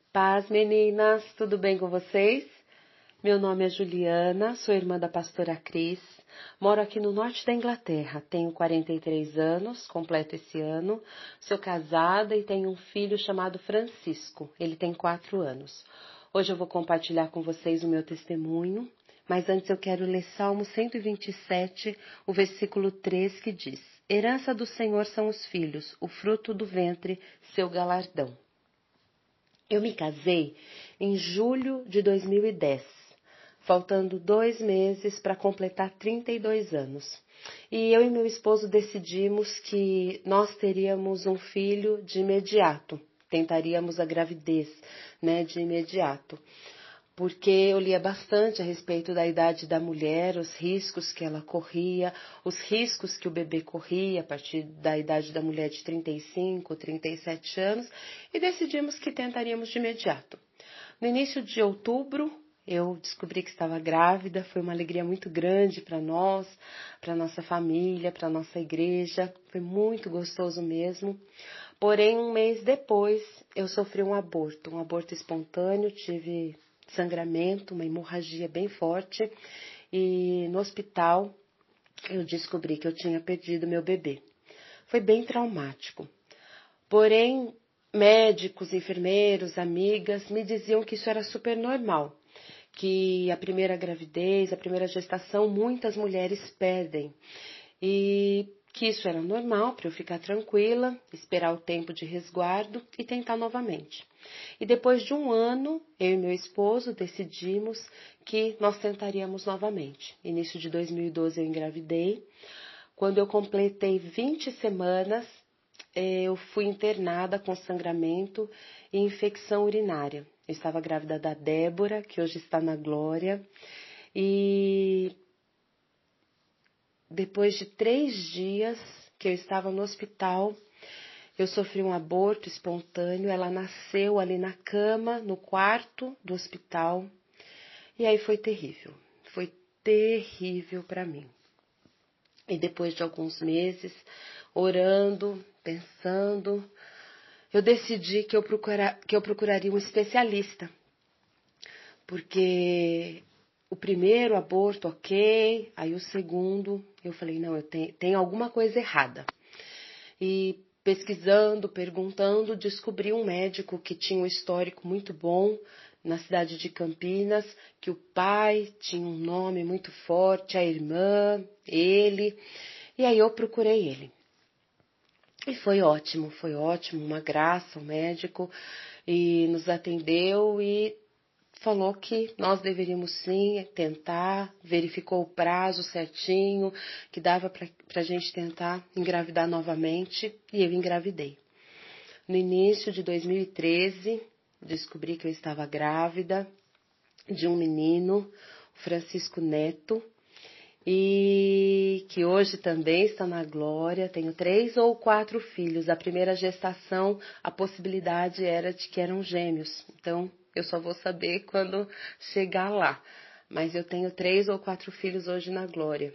Paz, meninas, tudo bem com vocês? Meu nome é Juliana, sou irmã da pastora Cris, moro aqui no norte da Inglaterra, tenho 43 anos, completo esse ano, sou casada e tenho um filho chamado Francisco, ele tem 4 anos. Hoje eu vou compartilhar com vocês o meu testemunho, mas antes eu quero ler Salmo 127, o versículo 3, que diz: Herança do Senhor são os filhos, o fruto do ventre, seu galardão. Eu me casei em julho de 2010, faltando 2 meses para completar 32 anos. E eu e meu esposo decidimos que nós teríamos um filho de imediato, tentaríamos a gravidez, de imediato. Porque eu lia bastante a respeito da idade da mulher, os riscos que ela corria, os riscos que o bebê corria a partir da idade da mulher de 35, 37 anos, e decidimos que tentaríamos de imediato. No início de outubro, eu descobri que estava grávida, foi uma alegria muito grande para nós, para nossa família, para nossa igreja, foi muito gostoso mesmo. Porém, 1 mês depois, eu sofri um aborto espontâneo, tive sangramento, uma hemorragia bem forte, e no hospital eu descobri que eu tinha perdido meu bebê. Foi bem traumático. Porém, médicos, enfermeiros, amigas me diziam que isso era super normal, que a primeira gravidez, a primeira gestação, muitas mulheres perdem, e que isso era normal para eu ficar tranquila, esperar o tempo de resguardo e tentar novamente. E depois de 1 ano, eu e meu esposo decidimos que nós tentaríamos novamente. Início de 2012 eu engravidei. Quando eu completei 20 semanas, eu fui internada com sangramento e infecção urinária. Eu estava grávida da Débora, que hoje está na Glória, e depois de 3 dias que eu estava no hospital, eu sofri um aborto espontâneo. Ela nasceu ali na cama, no quarto do hospital, e aí foi terrível para mim. E depois de alguns meses, orando, pensando, eu decidi que eu procuraria um especialista, porque o primeiro aborto, ok, aí o segundo, eu falei, não, tem alguma coisa errada. E pesquisando, perguntando, descobri um médico que tinha um histórico muito bom na cidade de Campinas, que o pai tinha um nome muito forte, a irmã, ele, e aí eu procurei ele. E foi ótimo, uma graça, o médico, e nos atendeu e falou que nós deveríamos sim tentar, verificou o prazo certinho, que dava para a gente tentar engravidar novamente, e eu engravidei. No início de 2013, descobri que eu estava grávida de um menino, Francisco Neto, e que hoje também está na Glória. Tenho 3 ou 4 filhos. A primeira gestação, a possibilidade era de que eram gêmeos, então eu só vou saber quando chegar lá. Mas eu tenho 3 ou 4 filhos hoje na Glória.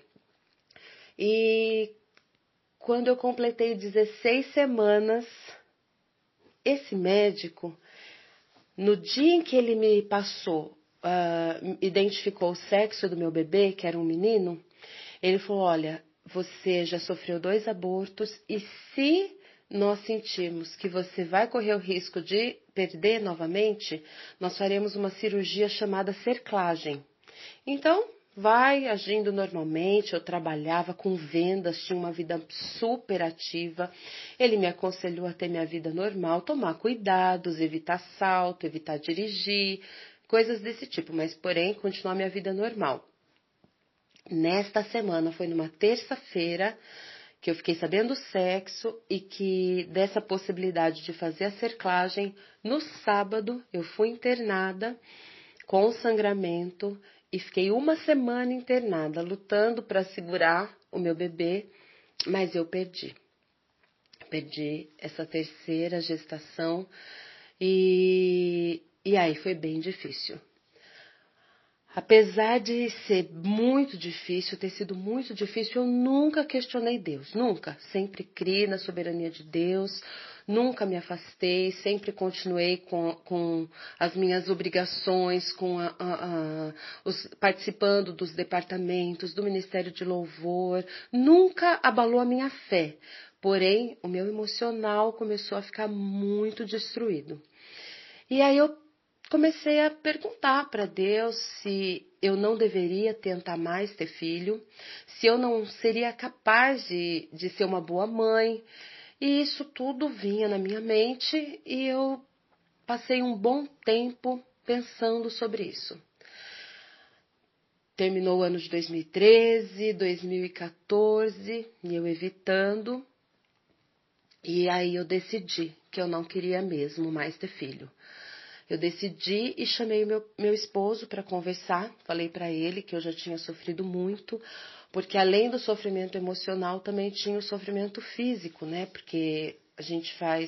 E quando eu completei 16 semanas, esse médico, no dia em que ele me passou, identificou o sexo do meu bebê, que era um menino, ele falou, olha, você já sofreu 2 abortos e se nós sentirmos que você vai correr o risco de perder novamente, nós faremos uma cirurgia chamada cerclagem. Então, vai agindo normalmente. Eu trabalhava com vendas, tinha uma vida super ativa. Ele me aconselhou a ter minha vida normal, tomar cuidados, evitar assalto, evitar dirigir, coisas desse tipo, mas porém continuar minha vida normal. Nesta semana, foi numa terça-feira, que eu fiquei sabendo do sexo e que dessa possibilidade de fazer a cerclagem. No sábado, eu fui internada com sangramento e fiquei 1 semana internada, lutando para segurar o meu bebê, mas eu perdi. Perdi essa terceira gestação e aí foi bem difícil. Apesar de ser muito difícil, ter sido muito difícil, eu nunca questionei Deus, nunca. Sempre criei na soberania de Deus, nunca me afastei, sempre continuei com as minhas obrigações, participando dos departamentos, do Ministério de Louvor, nunca abalou a minha fé. Porém, o meu emocional começou a ficar muito destruído. E aí eu comecei a perguntar para Deus se eu não deveria tentar mais ter filho, se eu não seria capaz de ser uma boa mãe. E isso tudo vinha na minha mente e eu passei um bom tempo pensando sobre isso. Terminou o ano de 2013, 2014, e eu evitando. E aí eu decidi que eu não queria mesmo mais ter filho. Eu decidi e chamei o meu esposo para conversar. Falei para ele que eu já tinha sofrido muito, porque além do sofrimento emocional, também tinha o sofrimento físico, né? Porque a gente faz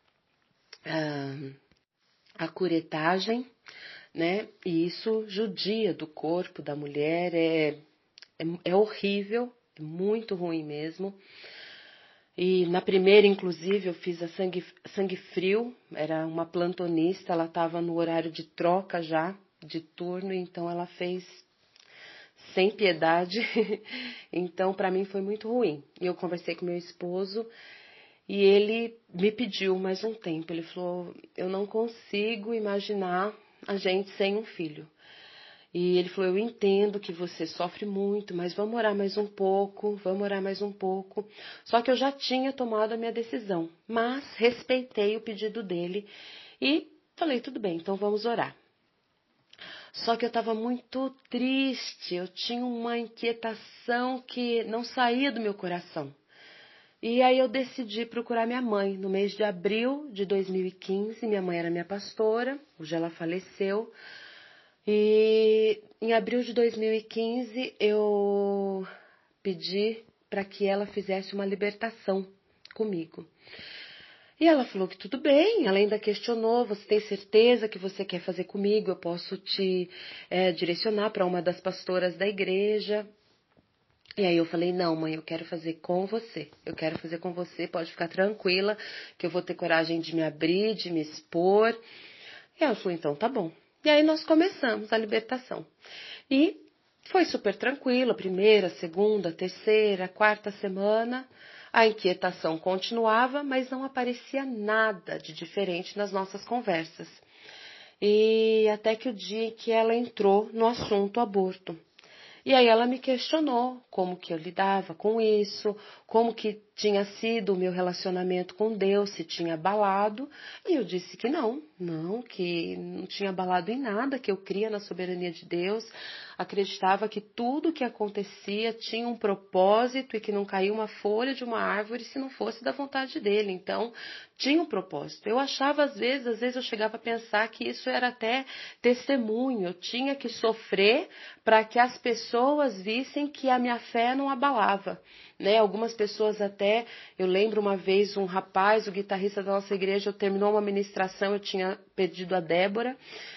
a curetagem, né? E isso judia do corpo da mulher, é horrível, é muito ruim mesmo. E na primeira, inclusive, eu fiz a sangue frio, era uma plantonista, ela estava no horário de troca já, de turno, então ela fez sem piedade. Então, para mim foi muito ruim. E eu conversei com meu esposo e ele me pediu mais um tempo. Ele falou, eu não consigo imaginar a gente sem um filho. E ele falou, eu entendo que você sofre muito, mas vamos orar mais um pouco, vamos orar mais um pouco. Só que eu já tinha tomado a minha decisão, mas respeitei o pedido dele e falei, tudo bem, então vamos orar. Só que eu estava muito triste, eu tinha uma inquietação que não saía do meu coração. E aí eu decidi procurar minha mãe. No mês de abril de 2015, minha mãe era minha pastora, hoje ela faleceu. E em abril de 2015 eu pedi para que ela fizesse uma libertação comigo. E ela falou que tudo bem, ela ainda questionou, você tem certeza que você quer fazer comigo? Eu posso te direcionar para uma das pastoras da igreja. E aí eu falei, não mãe, eu quero fazer com você, pode ficar tranquila que eu vou ter coragem de me abrir, de me expor. E ela falou, então tá bom. E aí nós começamos a libertação. E foi super tranquilo, a primeira, a segunda, a terceira, a quarta semana. A inquietação continuava, mas não aparecia nada de diferente nas nossas conversas. E até que o dia em que ela entrou no assunto aborto. E aí ela me questionou como que eu lidava com isso, como que tinha sido o meu relacionamento com Deus, se tinha abalado. E eu disse que não, que não tinha abalado em nada, que eu cria na soberania de Deus, acreditava que tudo que acontecia tinha um propósito e que não caía uma folha de uma árvore se não fosse da vontade dele. Então, tinha um propósito. Eu achava, às vezes eu chegava a pensar que isso era até testemunho, eu tinha que sofrer para que as pessoas vissem que a minha fé não abalava. Né? Algumas pessoas até, eu lembro uma vez um rapaz, o guitarrista da nossa igreja, terminou uma ministração, eu tinha pedido a Débora,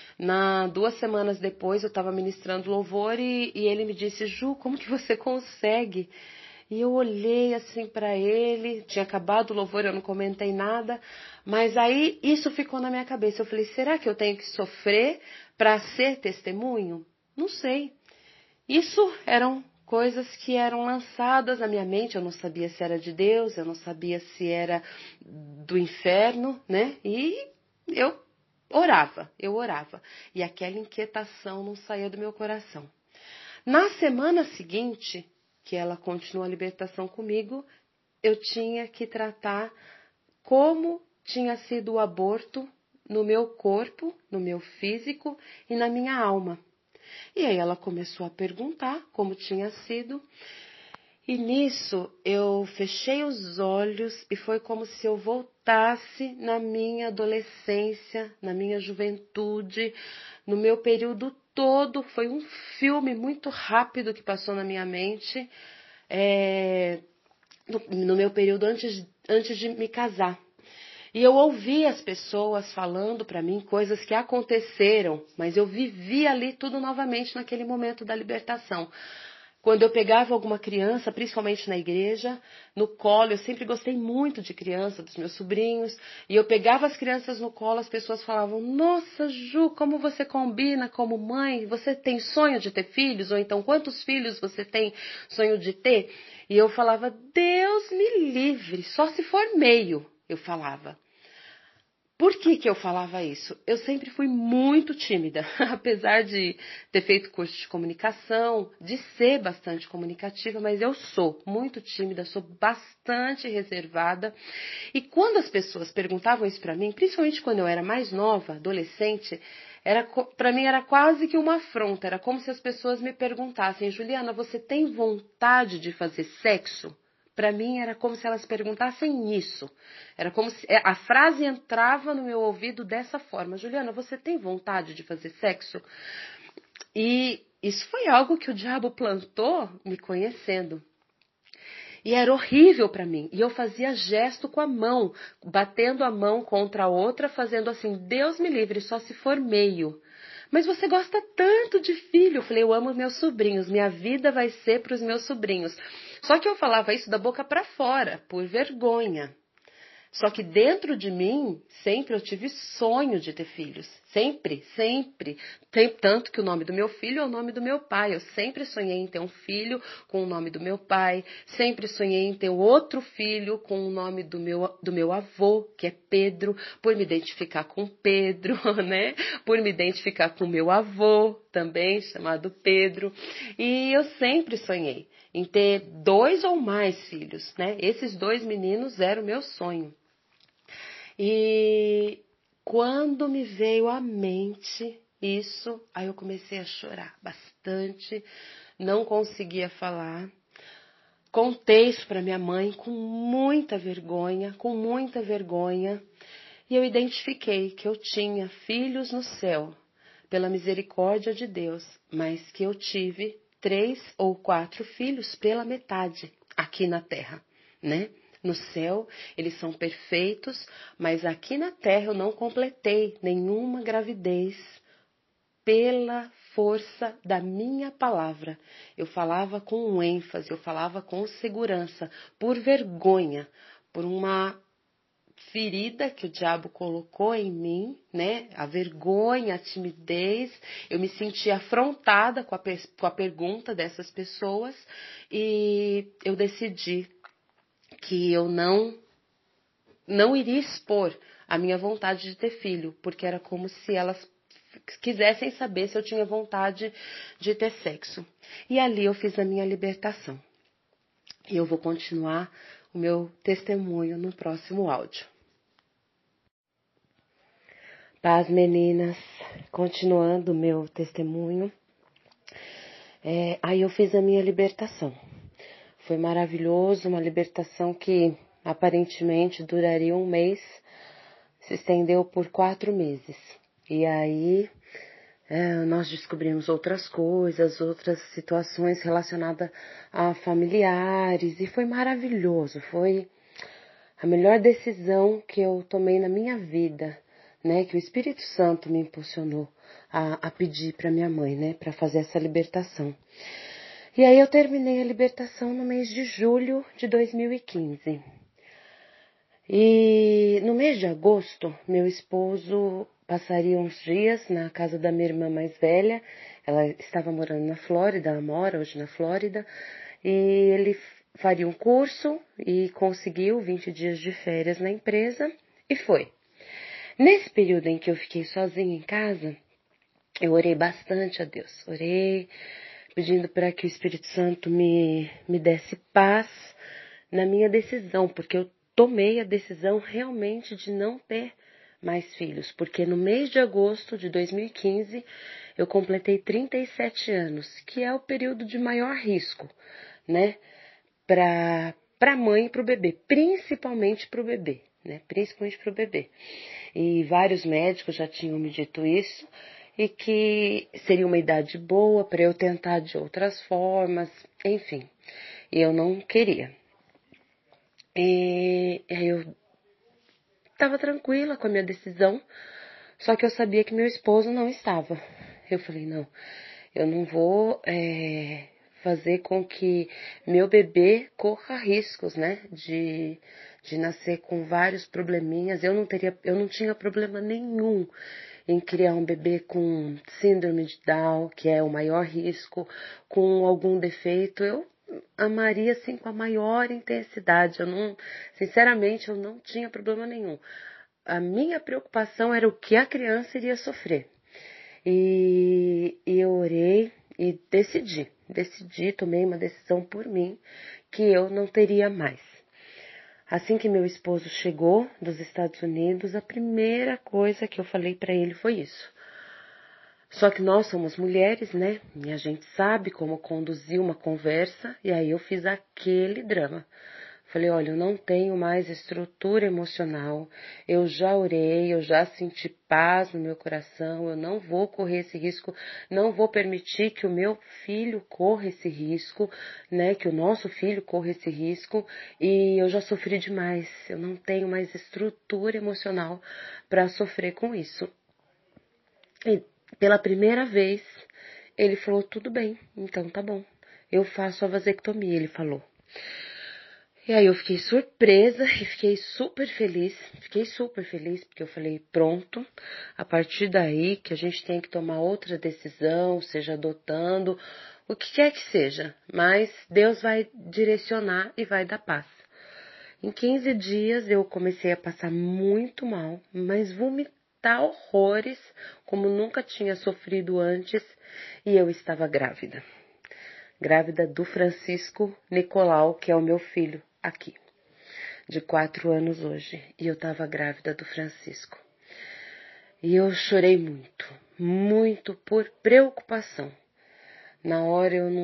2 semanas depois eu estava ministrando louvor e ele me disse, Ju, como que você consegue? E eu olhei assim para ele, tinha acabado o louvor, eu não comentei nada, mas aí isso ficou na minha cabeça. Eu falei, será que eu tenho que sofrer para ser testemunho? Não sei. Isso eram coisas que eram lançadas na minha mente, eu não sabia se era de Deus, eu não sabia se era do inferno, né? E eu orava. E aquela inquietação não saía do meu coração. Na semana seguinte, que ela continuou a libertação comigo, eu tinha que tratar como tinha sido o aborto no meu corpo, no meu físico e na minha alma. E aí ela começou a perguntar como tinha sido. E nisso eu fechei os olhos e foi como se eu voltasse na minha adolescência, na minha juventude, no meu período todo. Foi um filme muito rápido que passou na minha mente, no meu período antes de me casar. E eu ouvi as pessoas falando para mim coisas que aconteceram, mas eu vivi ali tudo novamente naquele momento da libertação. Quando eu pegava alguma criança, principalmente na igreja, no colo, eu sempre gostei muito de criança, dos meus sobrinhos, e eu pegava as crianças no colo, as pessoas falavam, nossa, Ju, como você combina como mãe, você tem sonho de ter filhos? Ou então, quantos filhos você tem sonho de ter? E eu falava, Deus me livre, só se for meio, eu falava. Por que eu falava isso? Eu sempre fui muito tímida, apesar de ter feito curso de comunicação, de ser bastante comunicativa, mas eu sou muito tímida, sou bastante reservada. E quando as pessoas perguntavam isso para mim, principalmente quando eu era mais nova, adolescente, para mim era quase que uma afronta, era como se as pessoas me perguntassem, Juliana, você tem vontade de fazer sexo? Para mim era como se elas perguntassem isso. Era como se a frase entrava no meu ouvido dessa forma. Juliana, você tem vontade de fazer sexo? E isso foi algo que o diabo plantou me conhecendo. E era horrível para mim. E eu fazia gesto com a mão, batendo a mão contra a outra, fazendo assim, Deus me livre, só se for meio. Mas você gosta tanto de filho. Eu falei, eu amo meus sobrinhos, minha vida vai ser para os meus sobrinhos. Só que eu falava isso da boca para fora, por vergonha. Só que dentro de mim, sempre eu tive sonho de ter filhos. Sempre, sempre. Tanto que o nome do meu filho é o nome do meu pai. Eu sempre sonhei em ter um filho com o nome do meu pai. Sempre sonhei em ter outro filho com o nome do meu avô, que é Pedro, por me identificar com Pedro, né? Por me identificar com o meu avô, também chamado Pedro. E eu sempre sonhei em ter 2 ou mais filhos, né? Esses 2 meninos eram o meu sonho. E quando me veio à mente isso, aí eu comecei a chorar bastante, não conseguia falar. Contei isso para minha mãe com muita vergonha, e eu identifiquei que eu tinha filhos no céu, pela misericórdia de Deus, mas que eu tive 3 ou 4 filhos pela metade aqui na terra, né? No céu, eles são perfeitos, mas aqui na terra eu não completei nenhuma gravidez pela força da minha palavra. Eu falava com ênfase, eu falava com segurança, por vergonha, por uma ferida que o diabo colocou em mim, né? A vergonha, a timidez. Eu me sentia afrontada com a pergunta dessas pessoas e eu decidi que eu não iria expor a minha vontade de ter filho, porque era como se elas quisessem saber se eu tinha vontade de ter sexo. E ali eu fiz a minha libertação. E eu vou continuar o meu testemunho no próximo áudio. Paz, meninas, continuando o meu testemunho. Aí eu fiz a minha libertação. Foi maravilhoso, uma libertação que aparentemente duraria 1 mês, se estendeu por 4 meses. E aí nós descobrimos outras coisas, outras situações relacionadas a familiares, e foi maravilhoso, foi a melhor decisão que eu tomei na minha vida, né, que o Espírito Santo me impulsionou a pedir para minha mãe, né, para fazer essa libertação. E aí eu terminei a libertação no mês de julho de 2015. E no mês de agosto, meu esposo passaria uns dias na casa da minha irmã mais velha. Ela estava morando na Flórida, ela mora hoje na Flórida, e ele faria um curso e conseguiu 20 dias de férias na empresa e foi. Nesse período em que eu fiquei sozinha em casa, eu orei bastante a Deus. Orei pedindo para que o Espírito Santo me desse paz na minha decisão, porque eu tomei a decisão realmente de não ter mais filhos, porque no mês de agosto de 2015 eu completei 37 anos, que é o período de maior risco, né, para a mãe e para o bebê, principalmente para o bebê, né, principalmente para o bebê. E vários médicos já tinham me dito isso, e que seria uma idade boa para eu tentar de outras formas, enfim, e eu não queria. E aí eu estava tranquila com a minha decisão, só que eu sabia que meu esposo não estava. Eu falei, não, eu não vou fazer com que meu bebê corra riscos, né, de nascer com vários probleminhas. Eu não tinha problema nenhum em criar um bebê com síndrome de Down, que é o maior risco, com algum defeito. Eu amaria, assim, com a maior intensidade. Sinceramente, eu não tinha problema nenhum. A minha preocupação era o que a criança iria sofrer. E eu orei e decidi, tomei uma decisão por mim, que eu não teria mais. Assim que meu esposo chegou dos Estados Unidos, a primeira coisa que eu falei para ele foi isso. Só que nós somos mulheres, né? E a gente sabe como conduzir uma conversa, e aí eu fiz aquele drama. Falei, olha, eu não tenho mais estrutura emocional, eu já orei, eu já senti paz no meu coração, eu não vou correr esse risco, não vou permitir que o meu filho corra esse risco, né, que o nosso filho corra esse risco, e eu já sofri demais, eu não tenho mais estrutura emocional para sofrer com isso. E pela primeira vez, ele falou, tudo bem, então tá bom, eu faço a vasectomia, ele falou. E aí eu fiquei surpresa e fiquei super feliz, porque eu falei, pronto, a partir daí que a gente tem que tomar outra decisão, seja adotando, o que quer que seja, mas Deus vai direcionar e vai dar paz. Em 15 dias eu comecei a passar muito mal, mas vomitar horrores, como nunca tinha sofrido antes, e eu estava grávida. Grávida do Francisco Nicolau, que é o meu filho aqui, de 4 anos hoje, e eu estava grávida do Francisco. E eu chorei muito por preocupação. Na hora eu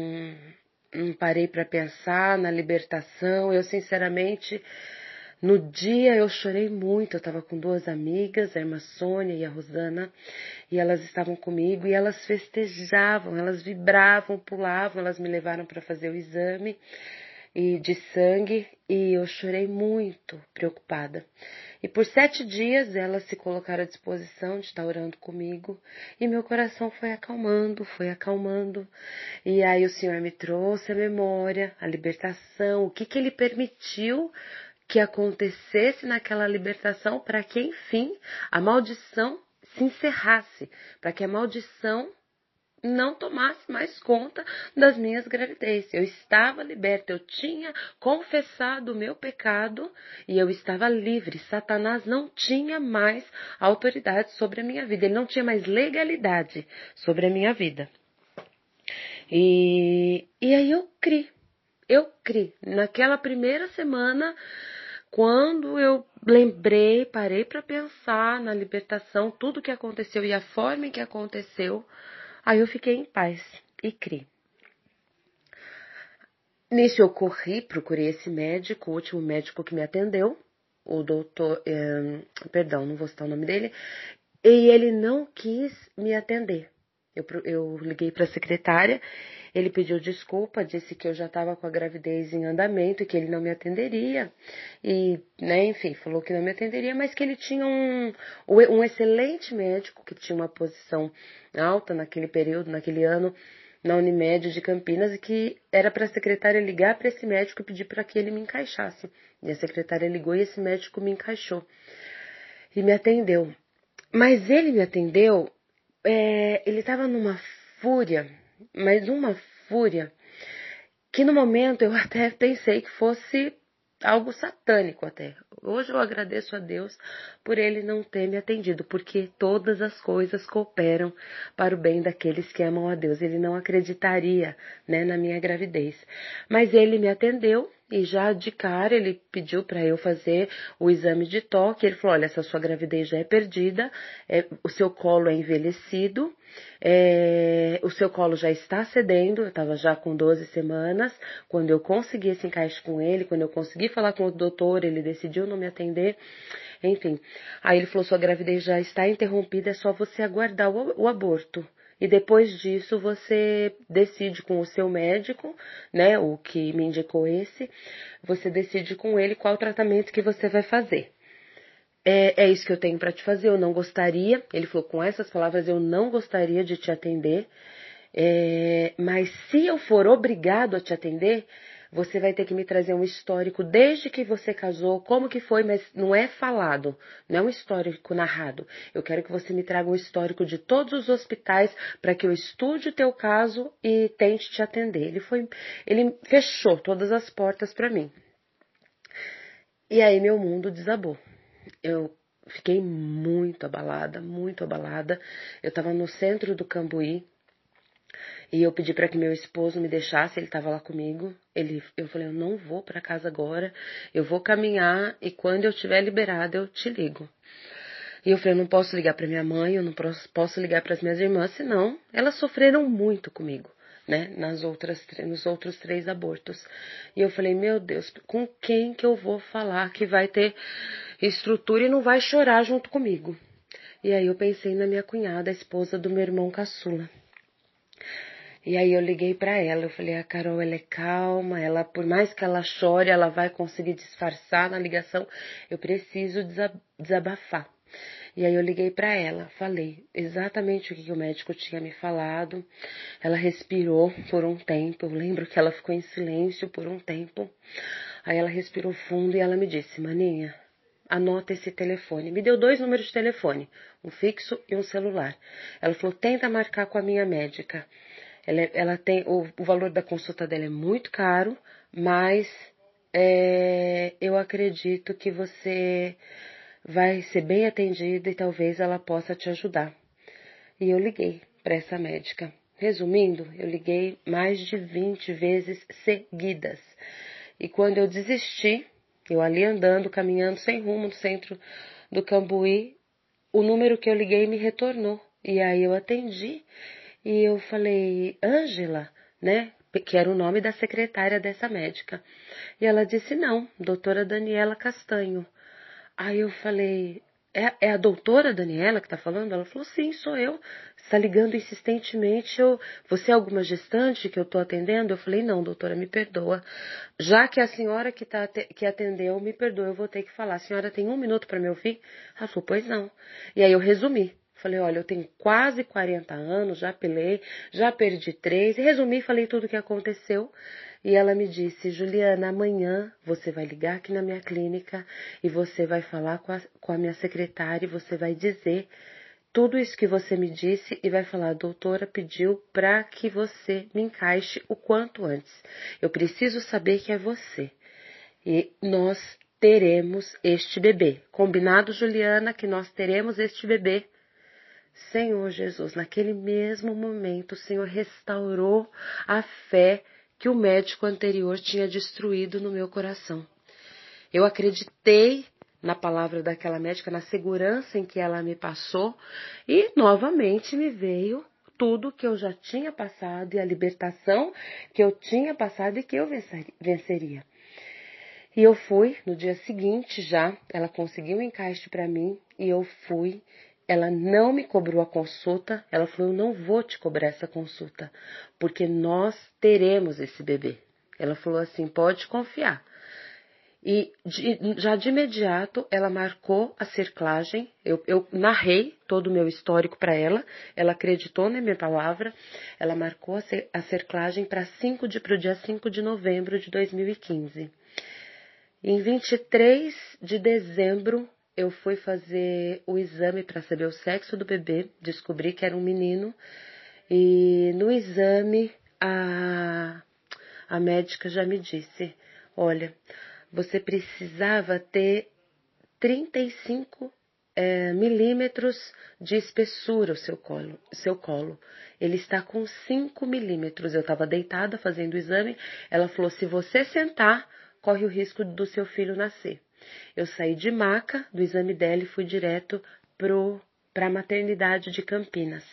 não parei para pensar na libertação, eu sinceramente, no dia eu chorei muito, eu estava com 2 amigas, a irmã Sônia e a Rosana, e elas estavam comigo e elas festejavam, elas vibravam, pulavam, elas me levaram para fazer o exame de sangue e eu chorei muito, preocupada. E por 7 dias elas se colocaram à disposição de estar orando comigo e meu coração foi acalmando. E aí o Senhor me trouxe a memória, a libertação, o que Ele permitiu que acontecesse naquela libertação para que, enfim, a maldição se encerrasse, para que a maldição não tomasse mais conta das minhas gravidez. Eu estava liberta, eu tinha confessado o meu pecado e eu estava livre. Satanás não tinha mais autoridade sobre a minha vida, ele não tinha mais legalidade sobre a minha vida. E aí eu criei. Naquela primeira semana, quando eu lembrei, parei para pensar na libertação, tudo que aconteceu e a forma em que aconteceu, aí eu fiquei em paz e criei. Nisso eu procurei esse médico, o último médico que me atendeu, o doutor, não vou citar o nome dele, e ele não quis me atender. Eu liguei para a secretária, ele pediu desculpa, disse que eu já estava com a gravidez em andamento e que ele não me atenderia. E, né, enfim, falou que não me atenderia, mas que ele tinha um excelente médico, que tinha uma posição alta naquele período, naquele ano, na Unimed de Campinas, e que era para a secretária ligar para esse médico e pedir para que ele me encaixasse. E a secretária ligou e esse médico me encaixou. E me atendeu. Mas ele me atendeu, ele estava numa fúria, mas uma fúria, que no momento eu até pensei que fosse algo satânico até. Hoje eu agradeço a Deus por ele não ter me atendido, porque todas as coisas cooperam para o bem daqueles que amam a Deus. Ele não acreditaria, né, na minha gravidez. Mas ele me atendeu e já de cara ele pediu para eu fazer o exame de toque. Ele falou, olha, essa sua gravidez já é perdida, o seu colo é envelhecido, o seu colo já está cedendo. Eu estava já com 12 semanas, quando eu consegui esse encaixe com ele, quando eu consegui falar com o doutor, ele decidiu não me atender, enfim. Aí ele falou, sua gravidez já está interrompida, é só você aguardar o aborto. E depois disso você decide com o seu médico, né, o que me indicou você decide com ele qual tratamento que você vai fazer. é isso que eu tenho para te fazer, eu não gostaria, ele falou com essas palavras, eu não gostaria de te atender, mas se eu for obrigado a te atender, você vai ter que me trazer um histórico desde que você casou, como que foi, mas não é falado, não é um histórico narrado. Eu quero que você me traga um histórico de todos os hospitais para que eu estude o teu caso e tente te atender. Ele fechou todas as portas para mim. E aí meu mundo desabou. Eu fiquei muito abalada, muito abalada. Eu estava no centro do Cambuí e eu pedi para que meu esposo me deixasse, ele estava lá comigo. Eu falei, eu não vou para casa agora, eu vou caminhar e quando eu estiver liberada eu te ligo. E eu falei, eu não posso ligar para minha mãe, eu não posso ligar para as minhas irmãs, senão elas sofreram muito comigo, né, nos outros 3 abortos. E eu falei, meu Deus, com quem que eu vou falar que vai ter estrutura e não vai chorar junto comigo? E aí eu pensei na minha cunhada, a esposa do meu irmão caçula. E aí eu liguei para ela, eu falei, a Carol, ela é calma, ela, por mais que ela chore, ela vai conseguir disfarçar na ligação, eu preciso desabafar. E aí eu liguei para ela, falei exatamente o que o médico tinha me falado. Ela respirou por um tempo, eu lembro que ela ficou em silêncio por um tempo. Aí ela respirou fundo e ela me disse, Maninha, anota esse telefone. Me deu 2 números de telefone, um fixo e um celular. Ela falou, tenta marcar com a minha médica. Ela tem, o valor da consulta dela é muito caro, mas eu acredito que você vai ser bem atendida e talvez ela possa te ajudar. E eu liguei para essa médica. Resumindo, eu liguei mais de 20 vezes seguidas. E quando eu desisti, eu ali andando, caminhando sem rumo no centro do Cambuí, o número que eu liguei me retornou. E aí eu atendi e eu falei, Ângela, né? Que era o nome da secretária dessa médica. E ela disse, não, doutora Daniela Castanho. Aí eu falei, é a doutora Daniela que tá falando? Ela falou, sim, sou eu. Você tá ligando insistentemente, você é alguma gestante que eu tô atendendo? Eu falei, não, doutora, me perdoa. Já que a senhora que atendeu, me perdoa, eu vou ter que falar. A senhora tem 1 minuto para me ouvir? Ela falou, pois não. E aí eu resumi. Falei, olha, eu tenho quase 40 anos, já apelei, já perdi 3. E resumi, falei tudo o que aconteceu. E ela me disse, Juliana, amanhã você vai ligar aqui na minha clínica e você vai falar com a minha secretária e você vai dizer tudo isso que você me disse e vai falar, a doutora pediu para que você me encaixe o quanto antes. Eu preciso saber que é você. E nós teremos este bebê. Combinado, Juliana, que nós teremos este bebê? Senhor Jesus, naquele mesmo momento, o Senhor restaurou a fé que o médico anterior tinha destruído no meu coração. Eu acreditei na palavra daquela médica, na segurança em que ela me passou, e novamente me veio tudo que eu já tinha passado e a libertação que eu tinha passado e que eu venceria. E eu fui, no dia seguinte já, ela conseguiu um encaixe para mim e eu fui. Ela não me cobrou a consulta, ela falou, eu não vou te cobrar essa consulta, porque nós teremos esse bebê. Ela falou assim, pode confiar. E já de imediato ela marcou a cerclagem, eu narrei todo o meu histórico para ela acreditou na minha palavra, ela marcou a cerclagem para o dia 5 de novembro de 2015. Em 23 de dezembro, eu fui fazer o exame para saber o sexo do bebê, descobri que era um menino, e no exame a médica já me disse, olha, você precisava ter 35 milímetros de espessura o seu colo. Ele está com 5 milímetros. Eu estava deitada fazendo o exame, ela falou, se você sentar, corre o risco do seu filho nascer. Eu saí de maca do exame dela e fui direto para a maternidade de Campinas.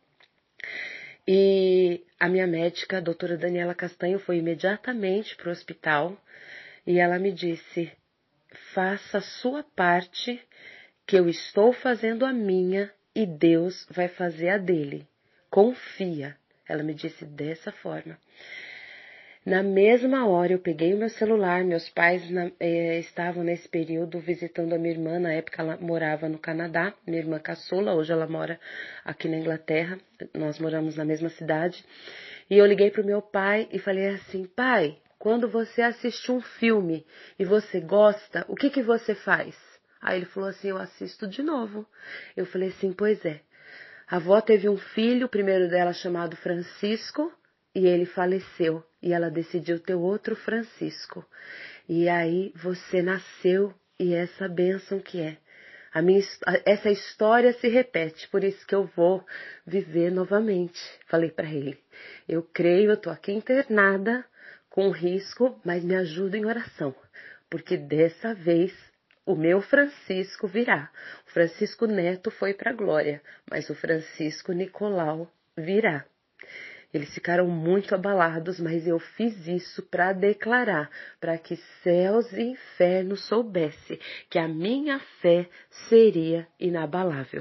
E a minha médica, a doutora Daniela Castanho, foi imediatamente para o hospital e ela me disse, faça a sua parte, que eu estou fazendo a minha e Deus vai fazer a dele. Confia. Ela me disse dessa forma. Na mesma hora eu peguei o meu celular, meus pais estavam nesse período visitando a minha irmã, na época ela morava no Canadá, minha irmã caçula, hoje ela mora aqui na Inglaterra, nós moramos na mesma cidade, e eu liguei pro meu pai e falei assim, pai, quando você assiste um filme e você gosta, o que você faz? Aí ele falou assim, eu assisto de novo. Eu falei assim, pois é, a avó teve um filho, o primeiro dela chamado Francisco, e ele faleceu. E ela decidiu ter outro Francisco. E aí você nasceu e essa bênção que é. Essa história se repete, por isso que eu vou viver novamente. Falei para ele, eu creio, eu tô aqui internada, com risco, mas me ajuda em oração. Porque dessa vez o meu Francisco virá. O Francisco Neto foi para a glória, mas o Francisco Nicolau virá. Eles ficaram muito abalados, mas eu fiz isso para declarar, para que céus e infernos soubessem que a minha fé seria inabalável.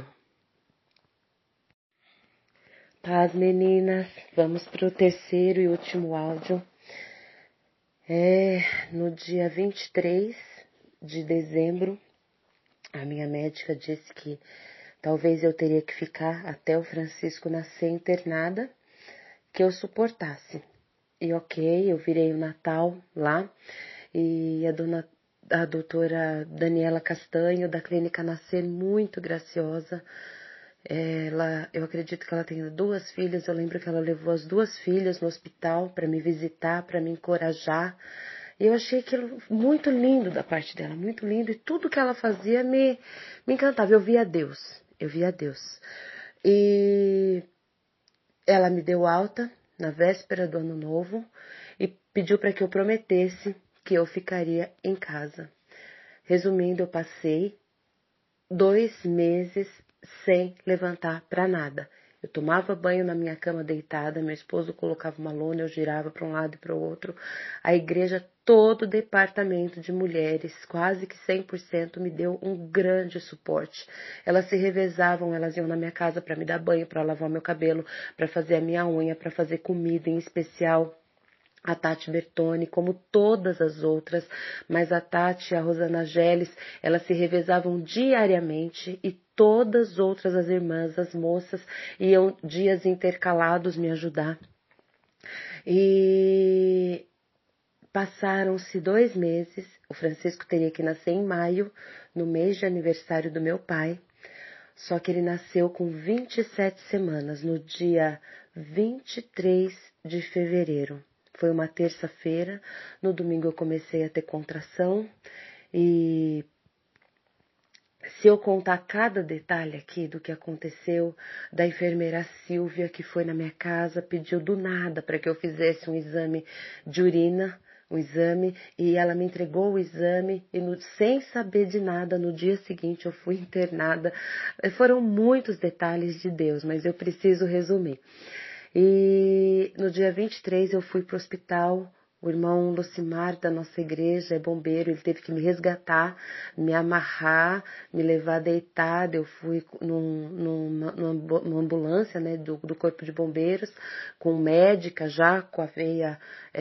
Paz, meninas, vamos para o terceiro e último áudio. No dia 23 de dezembro, a minha médica disse que talvez eu teria que ficar até o Francisco nascer internada, que eu suportasse. E ok, eu virei o Natal lá, e a doutora Daniela Castanho, da Clínica Nascer, muito graciosa. Eu acredito que ela tenha 2 filhas, eu lembro que ela levou as 2 filhas no hospital para me visitar, para me encorajar. E eu achei aquilo muito lindo da parte dela, muito lindo, e tudo que ela fazia me encantava, eu via Deus. E ela me deu alta na véspera do ano novo e pediu para que eu prometesse que eu ficaria em casa. Resumindo, eu passei 2 meses sem levantar para nada. Eu tomava banho na minha cama deitada, meu esposo colocava uma lona, eu girava para um lado e para o outro. A igreja, todo o departamento de mulheres, quase que 100%, me deu um grande suporte. Elas se revezavam, elas iam na minha casa para me dar banho, para lavar meu cabelo, para fazer a minha unha, para fazer comida, em especial a Tati Bertoni, como todas as outras, mas a Tati e a Rosana Geles, elas se revezavam diariamente e todas as outras, as irmãs, as moças, iam dias intercalados me ajudar. E passaram-se 2 meses, o Francisco teria que nascer em maio, no mês de aniversário do meu pai, só que ele nasceu com 27 semanas, no dia 23 de fevereiro. Foi uma terça-feira, no domingo eu comecei a ter contração e se eu contar cada detalhe aqui do que aconteceu, da enfermeira Silvia que foi na minha casa, pediu do nada para que eu fizesse um exame de urina, e ela me entregou o exame e sem saber de nada, no dia seguinte eu fui internada. Foram muitos detalhes de Deus, mas eu preciso resumir. E no dia 23 eu fui para o hospital, o irmão Lucimar da nossa igreja é bombeiro, ele teve que me resgatar, me amarrar, me levar deitada. Eu fui numa ambulância, né, do corpo de bombeiros, com médica já, com a veia,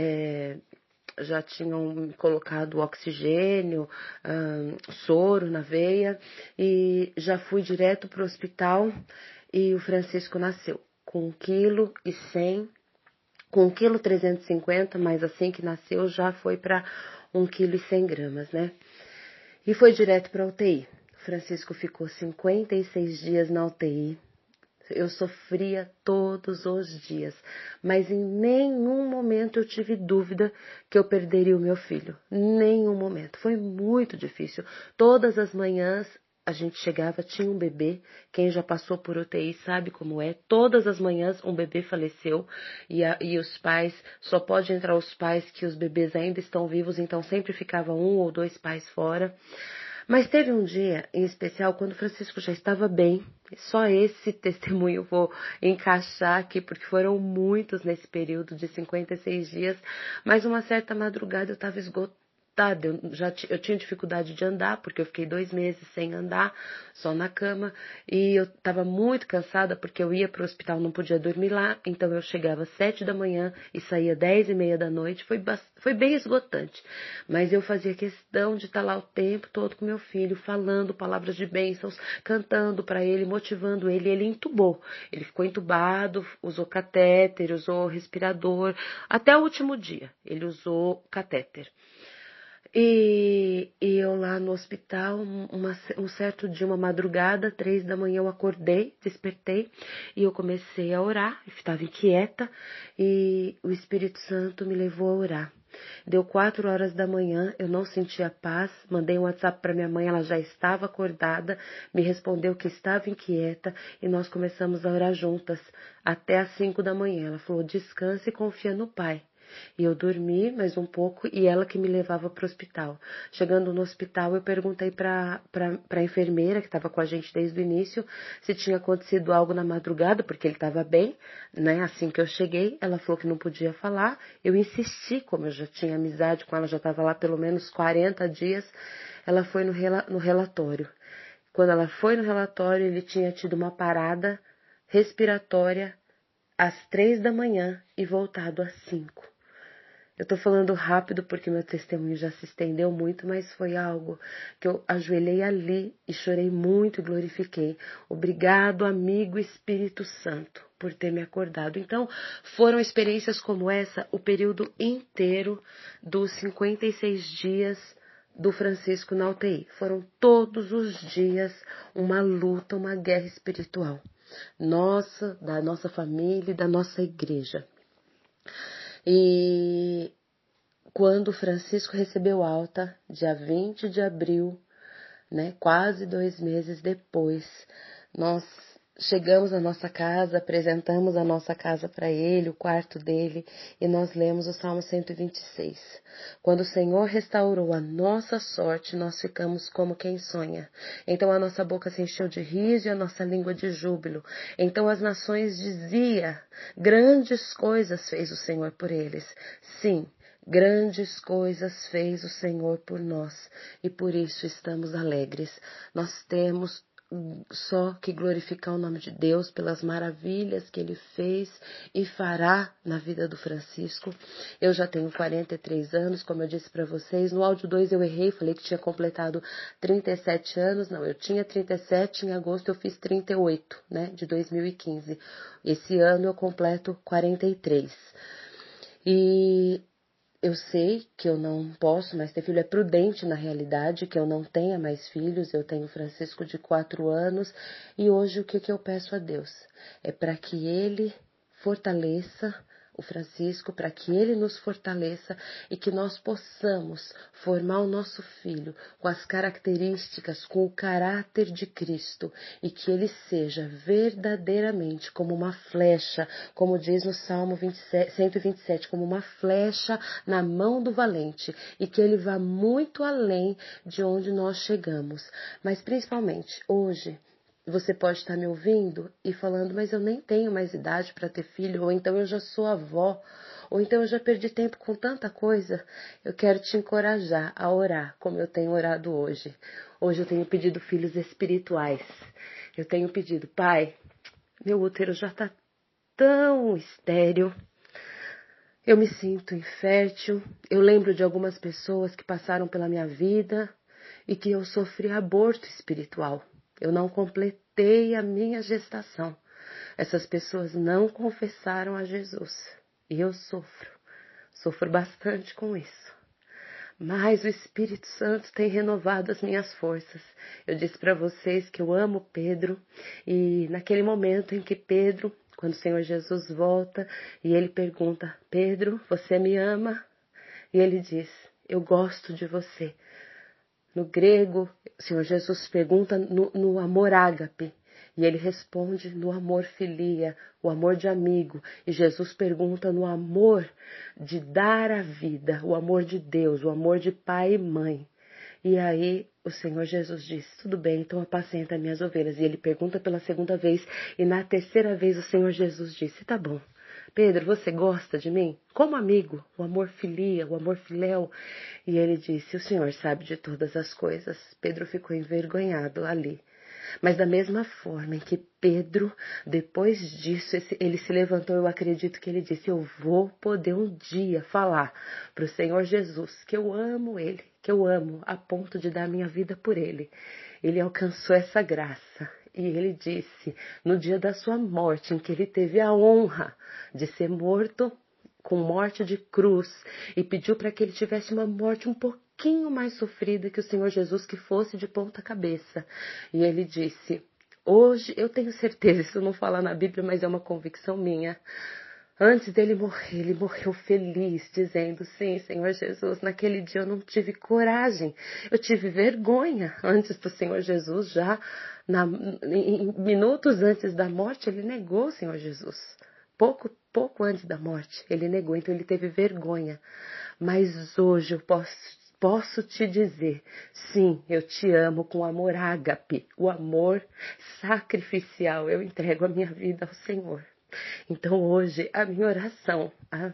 já tinham colocado oxigênio, soro na veia, e já fui direto para o hospital e o Francisco nasceu com 1,1 kg, com 1,350 kg, mas assim que nasceu já foi para 1,1 kg, né? E foi direto para a UTI. O Francisco ficou 56 dias na UTI. Eu sofria todos os dias, mas em nenhum momento eu tive dúvida que eu perderia o meu filho. Nenhum momento. Foi muito difícil. Todas as manhãs a gente chegava, tinha um bebê. Quem já passou por UTI sabe como é. Todas as manhãs um bebê faleceu e os pais, só pode entrar os pais que os bebês ainda estão vivos, então sempre ficava 1 ou 2 pais fora. Mas teve um dia em especial quando o Francisco já estava bem. Só esse testemunho eu vou encaixar aqui, porque foram muitos nesse período de 56 dias. Mas uma certa madrugada eu estava esgotada, eu tinha dificuldade de andar, porque eu fiquei 2 meses sem andar, só na cama, e eu estava muito cansada, porque eu ia para o hospital, não podia dormir lá, então eu chegava às 7 da manhã e saía 10:30 da noite, foi bem esgotante, mas eu fazia questão de estar lá o tempo todo com meu filho, falando palavras de bênçãos, cantando para ele, motivando ele entubou, ele ficou entubado, usou catéter, usou respirador, até o último dia ele usou catéter. E eu lá no hospital, um certo dia, uma madrugada, 3 da manhã eu acordei, despertei, e eu comecei a orar, estava inquieta, e o Espírito Santo me levou a orar. Deu 4 horas da manhã, eu não sentia paz, mandei um WhatsApp para minha mãe, ela já estava acordada, me respondeu que estava inquieta, e nós começamos a orar juntas, até às 5 da manhã. Ela falou, descanse e confia no Pai. E eu dormi mais um pouco e ela que me levava para o hospital. Chegando no hospital, eu perguntei para a enfermeira, que estava com a gente desde o início, se tinha acontecido algo na madrugada, porque ele estava bem, né? Assim que eu cheguei, ela falou que não podia falar. Eu insisti, como eu já tinha amizade com ela, já estava lá pelo menos 40 dias, ela foi no relatório. Quando ela foi no relatório, ele tinha tido uma parada respiratória às 3 da manhã e voltado às 5. Eu tô falando rápido porque meu testemunho já se estendeu muito, mas foi algo que eu ajoelhei ali e chorei muito e glorifiquei. Obrigado, amigo Espírito Santo, por ter me acordado. Então, foram experiências como essa o período inteiro dos 56 dias do Francisco na UTI. Foram todos os dias uma luta, uma guerra espiritual. Nossa, da nossa família e da nossa igreja. E quando Francisco recebeu alta, dia 20 de abril, né, quase 2 meses depois, nós chegamos à nossa casa, apresentamos a nossa casa para ele, o quarto dele, e nós lemos o Salmo 126. Quando o Senhor restaurou a nossa sorte, nós ficamos como quem sonha. Então a nossa boca se encheu de riso e a nossa língua de júbilo. Então as nações diziam, grandes coisas fez o Senhor por eles. Sim, grandes coisas fez o Senhor por nós e por isso estamos alegres. Nós temos só que glorificar o nome de Deus pelas maravilhas que Ele fez e fará na vida do Francisco. Eu já tenho 43 anos, como eu disse para vocês. No áudio 2 eu errei, falei que tinha completado 37 anos. Não, eu tinha 37, em agosto eu fiz 38, né, de 2015. Esse ano eu completo 43. E eu sei que eu não posso mais ter filho, é prudente na realidade que eu não tenha mais filhos, eu tenho Francisco de 4 anos e hoje o que eu peço a Deus? É para que Ele fortaleça o Francisco, para que ele nos fortaleça e que nós possamos formar o nosso filho com as características, com o caráter de Cristo e que ele seja verdadeiramente como uma flecha, como diz no Salmo 127, como uma flecha na mão do valente e que ele vá muito além de onde nós chegamos. Mas principalmente hoje, você pode estar me ouvindo e falando, mas eu nem tenho mais idade para ter filho, ou então eu já sou avó, ou então eu já perdi tempo com tanta coisa. Eu quero te encorajar a orar, como eu tenho orado hoje. Hoje eu tenho pedido filhos espirituais. Eu tenho pedido, Pai, meu útero já está tão estéril. Eu me sinto infértil. Eu lembro de algumas pessoas que passaram pela minha vida e que eu sofri aborto espiritual. Eu não completei a minha gestação. Essas pessoas não confessaram a Jesus. E eu sofro bastante com isso. Mas o Espírito Santo tem renovado as minhas forças. Eu disse para vocês que eu amo Pedro. E naquele momento em que Pedro, quando o Senhor Jesus volta e ele pergunta, Pedro, você me ama? E ele diz, eu gosto de você. No grego, o Senhor Jesus pergunta no amor ágape, e ele responde no amor filia, o amor de amigo. E Jesus pergunta no amor de dar a vida, o amor de Deus, o amor de pai e mãe. E aí o Senhor Jesus diz, tudo bem, então apacenta minhas ovelhas. E ele pergunta pela segunda vez, e na terceira vez o Senhor Jesus disse, tá bom, Pedro, você gosta de mim? Como amigo, o amor filia, o amor filéu. E ele disse, o Senhor sabe de todas as coisas. Pedro ficou envergonhado ali. Mas da mesma forma em que Pedro, depois disso, ele se levantou, eu acredito que ele disse, eu vou poder um dia falar para o Senhor Jesus que eu amo Ele, que eu amo a ponto de dar minha vida por Ele. Ele alcançou essa graça. E ele disse, no dia da sua morte, em que ele teve a honra de ser morto com morte de cruz, e pediu para que ele tivesse uma morte um pouquinho mais sofrida que o Senhor Jesus, que fosse de ponta cabeça. E ele disse, hoje, eu tenho certeza, isso não fala na Bíblia, mas é uma convicção minha, antes dele morrer, ele morreu feliz, dizendo, sim, Senhor Jesus, naquele dia eu não tive coragem, eu tive vergonha antes do Senhor Jesus, já em minutos antes da morte, ele negou o Senhor Jesus. Pouco antes da morte, ele negou, então ele teve vergonha. Mas hoje eu posso te dizer, sim, eu te amo com amor ágape, o amor sacrificial, eu entrego a minha vida ao Senhor. Então hoje a minha oração,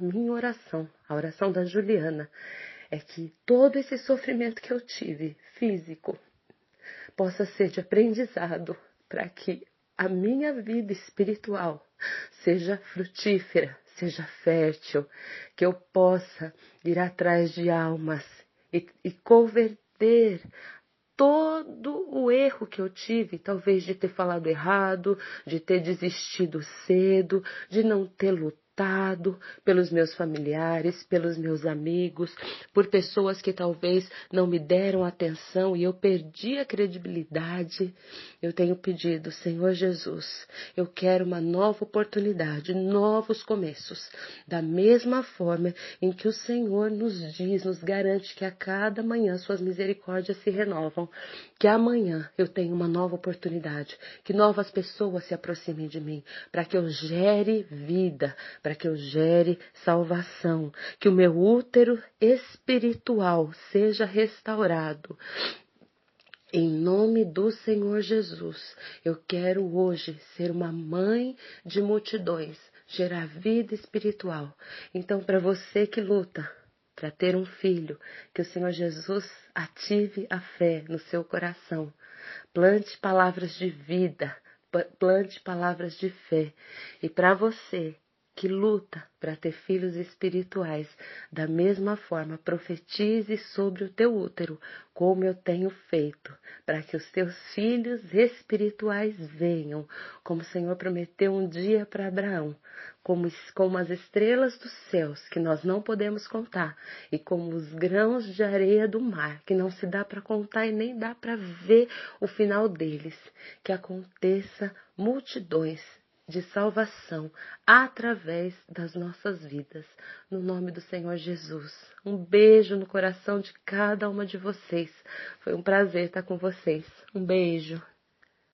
a oração da Juliana, é que todo esse sofrimento que eu tive, físico, possa ser de aprendizado para que a minha vida espiritual seja frutífera, seja fértil, que eu possa ir atrás de almas e converter todo o erro que eu tive, talvez de ter falado errado, de ter desistido cedo, de não ter lutado pelos meus familiares, pelos meus amigos, por pessoas que talvez não me deram atenção e eu perdi a credibilidade. Eu tenho pedido, Senhor Jesus, eu quero uma nova oportunidade, novos começos, da mesma forma em que o Senhor nos diz, nos garante que a cada manhã suas misericórdias se renovam, que amanhã eu tenho uma nova oportunidade, que novas pessoas se aproximem de mim, para que eu gere vida, para que eu gere salvação, que o meu útero espiritual seja restaurado. Em nome do Senhor Jesus, eu quero hoje ser uma mãe de multidões, gerar vida espiritual. Então, para você que luta para ter um filho, que o Senhor Jesus ative a fé no seu coração. Plante palavras de vida, plante palavras de fé. E para você que luta para ter filhos espirituais, da mesma forma, profetize sobre o teu útero, como eu tenho feito, para que os teus filhos espirituais venham, como o Senhor prometeu um dia para Abraão, como as estrelas dos céus, que nós não podemos contar, e como os grãos de areia do mar, que não se dá para contar e nem dá para ver o final deles, que aconteça multidões de salvação através das nossas vidas, no nome do Senhor Jesus. Um beijo no coração de cada uma de vocês. Foi um prazer estar com vocês. Um beijo.